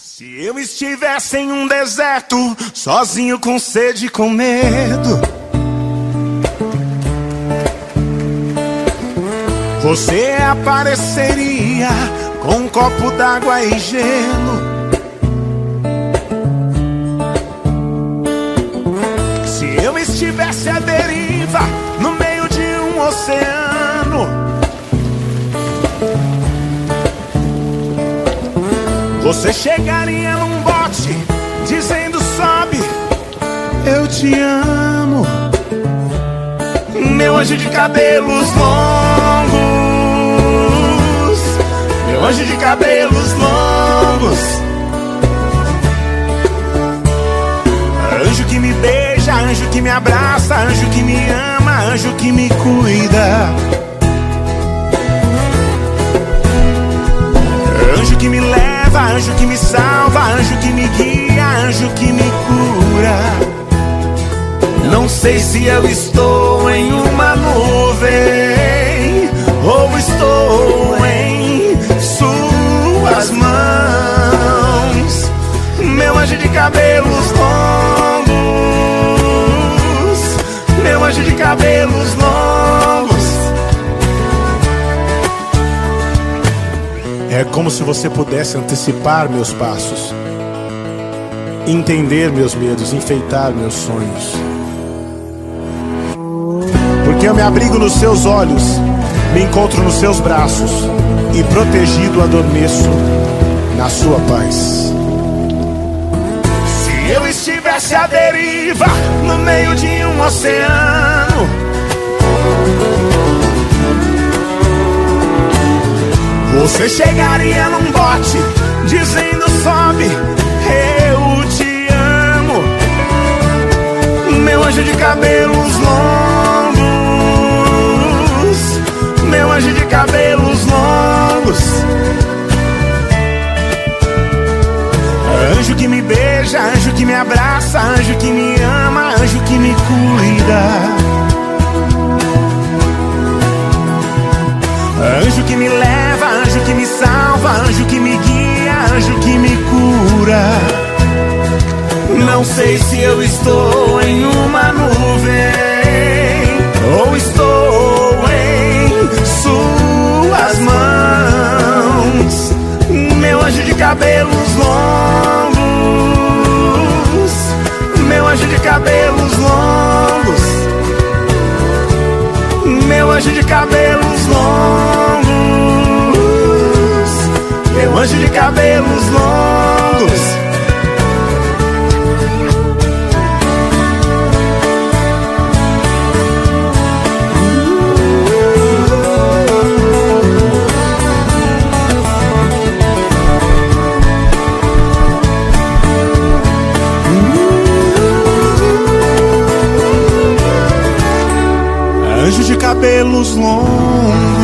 Se eu estivesse em um deserto, sozinho com sede e com medo, você apareceria com um copo d'água e gelo. Se eu estivesse à deriva no meio de um oceano, você chegaria num bote dizendo: sobe, eu te amo. Meu anjo de cabelos longos, meu anjo de cabelos longos, anjo que me beija, anjo que me abraça, anjo que me ama, anjo que me cuida, anjo que me leva, anjo que me salva, anjo que me guia, anjo que me cura. Não sei se eu estou em uma nuvem ou estou em suas mãos. Meu anjo de cabelos longos, meu anjo de cabelos longos. É como se você pudesse antecipar meus passos, entender meus medos, enfeitar meus sonhos. Porque eu me abrigo nos seus olhos, me encontro nos seus braços e protegido adormeço na sua paz. Se eu estivesse à deriva no meio de um oceano, você chegaria num bote dizendo: sobe, eu te amo. Meu anjo de cabelos longos, meu anjo de cabelos longos, anjo que me beija, anjo que me abraça, anjo que me ama, anjo que me cuida, anjo que me leva, anjo que me salva, anjo que me guia, anjo que me cura. Não sei se eu estou em uma nuvem ou estou em suas mãos. Meu anjo de cabelos longos, meu anjo de cabelos longos, meu anjo de cabelos longos, meu anjo de cabelos longos. Anjo de cabelos longos,